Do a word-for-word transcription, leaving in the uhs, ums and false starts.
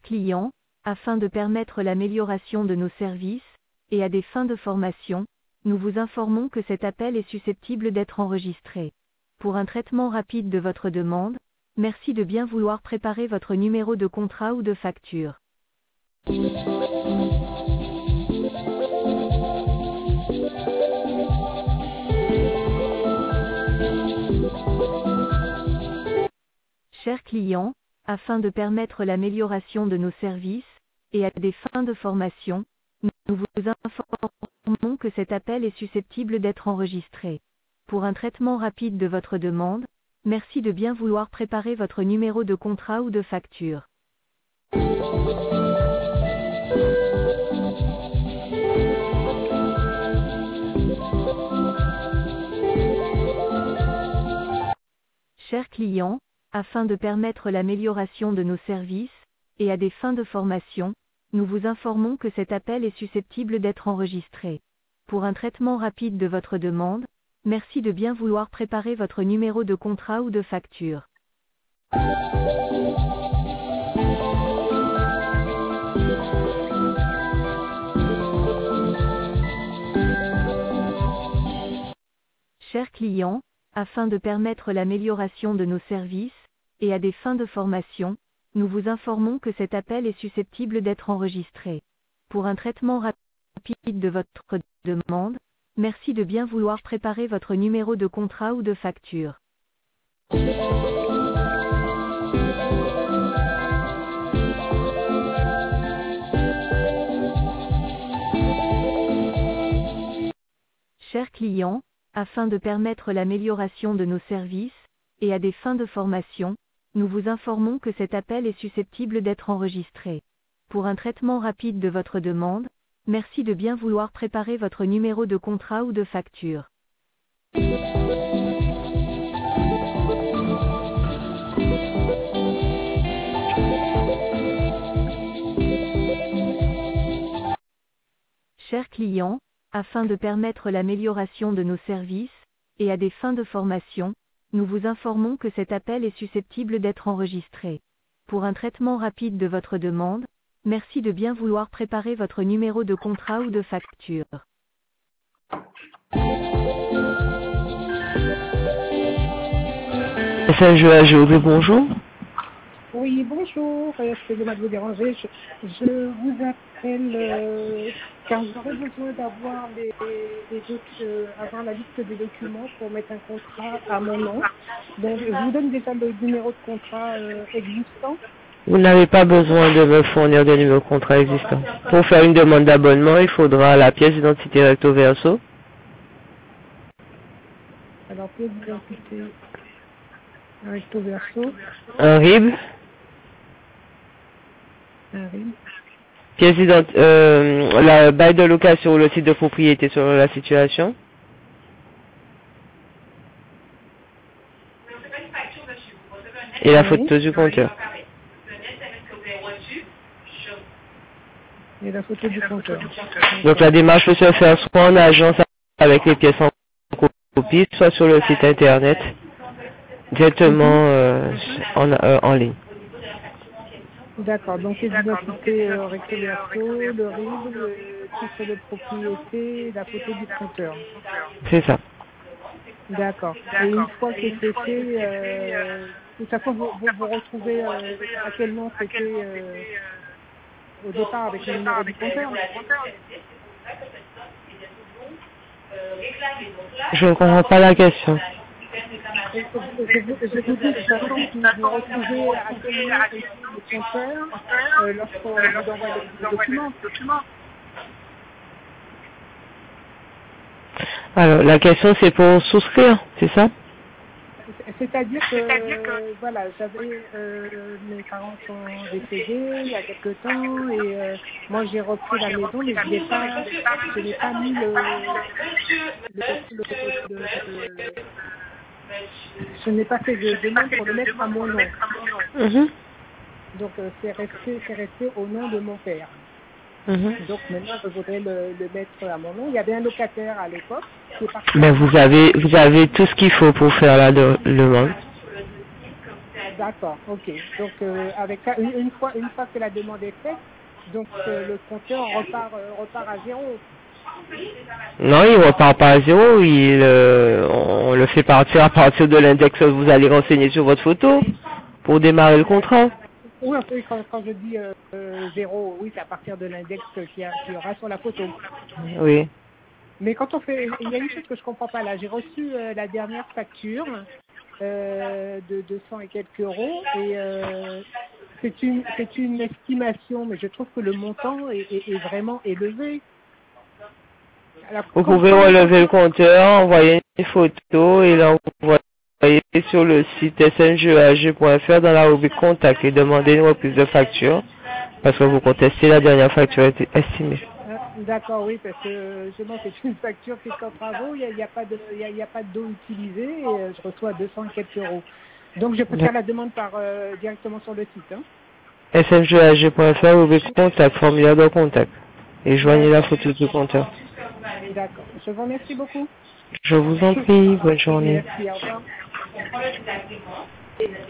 clients, afin de permettre l'amélioration de nos services, et à des fins de formation, nous vous informons que cet appel est susceptible d'être enregistré. Pour un traitement rapide de votre demande, merci de bien vouloir préparer votre numéro de contrat ou de facture. Chers clients, afin de permettre l'amélioration de nos services, et à des fins de formation, nous vous informons que cet appel est susceptible d'être enregistré. Pour un traitement rapide de votre demande, merci de bien vouloir préparer votre numéro de contrat ou de facture. Chers clients, afin de permettre l'amélioration de nos services, et à des fins de formation, nous vous informons que cet appel est susceptible d'être enregistré. Pour un traitement rapide de votre demande, merci de bien vouloir préparer votre numéro de contrat ou de facture. Chers clients, afin de permettre l'amélioration de nos services, et à des fins de formation, nous vous informons que cet appel est susceptible d'être enregistré. Pour un traitement rapide de votre demande, merci de bien vouloir préparer votre numéro de contrat ou de facture. Chers clients, afin de permettre l'amélioration de nos services, et à des fins de formation, nous vous informons que cet appel est susceptible d'être enregistré. Pour un traitement rapide de votre demande, merci de bien vouloir préparer votre numéro de contrat ou de facture. Chers clients, afin de permettre l'amélioration de nos services, et à des fins de formation, nous vous informons que cet appel est susceptible d'être enregistré. Pour un traitement rapide de votre demande, merci de bien vouloir préparer votre numéro de contrat ou de facture. Ça, je vais jouer, bonjour. Oui, bonjour, excusez-moi de vous déranger. Je, je vous appelle euh, car j'aurais besoin d'avoir les, les doc, euh, avoir la liste des documents pour mettre un contrat à mon nom. Donc, je vous donne déjà le numéro de contrat euh, existant. Vous n'avez pas besoin de me fournir de numéro de contrat existant. Pour faire une demande d'abonnement, il faudra la pièce d'identité recto verso. Alors, pièce d'identité recto verso. Un R I B. Un R I B. Pièce d'identité, euh, la bail de location ou le site de propriété sur la situation. Et la photo du compteur. Et la photo du compteur. Donc la démarche peut se faire soit en agence avec les pièces en copie, soit sur le site internet, directement euh, en, euh, en ligne. D'accord, donc les identités euh, recto verso, le R I B, le titre de propriété, la photo du compteur. C'est ça. D'accord. Et une fois que c'est fait, euh, de toute façon, vous vous, vous retrouvez euh, à quel nom c'était euh, au départ avec le numéro du compteur. Je ne comprends pas la question. Je, je, vous, je vous dis, de toute façon, vous vous retrouvez à quel nom c'était le compteur euh, lorsqu'on vous envoie le document. Alors, la question c'est pour souscrire, c'est ça? C'est-à-dire que, euh, voilà, j'avais, euh, mes parents sont décédés il y a quelque temps et euh, moi j'ai repris la maison mais je n'ai pas, je n'ai pas mis le, le, le, le, le je n'ai pas fait de demande pour le mettre à mon nom. Mm-hmm. Donc euh, c'est resté, c'est resté au nom de mon père. Mm-hmm. Donc maintenant je voudrais le, le mettre à mon nom. Il y avait un locataire à l'époque qui est parti. Mais vous avez, vous avez tout ce qu'il faut pour faire la demande. D'accord, ok. Donc euh, avec ça, une, une fois une fois que la demande est faite, donc euh, le compteur repart euh, repart à zéro. Non, il repart pas à zéro, il, euh, on le fait partir à partir de l'index que vous allez renseigner sur votre photo pour démarrer le contrat. Oui, oui, quand, quand je dis euh, euh, zéro, oui, c'est à partir de l'index qu'il y, a- qu'il y aura sur la photo. Oui. Mais quand on fait, il y a une chose que je comprends pas là. J'ai reçu euh, la dernière facture euh, de deux cents et quelques euros et euh, c'est une c'est une estimation, mais je trouve que le montant est, est, est vraiment élevé. Alors, Vous quand, pouvez quand, quand relever le compteur, envoyer une photo et l'envoyer sur le site s n g e a g point f r dans la rubrique contact et demander une reprise de facture parce que vous contestez la dernière facture estimée. Ah, d'accord, oui, parce que justement c'est une facture qui est qu'en travaux, il n'y a, il y a pas de il y a, il y a pas d'eau utilisée et euh, je reçois deux cents et quelques euros. Donc je peux faire la demande par euh, directement sur le site. Hein. s n g e a g point f r, rubrique contact, formulaire de contact et joignez la D'accord, photo du compteur. d'accord. Je vous remercie beaucoup. Je vous en prie, bonne journée. Merci, au revoir.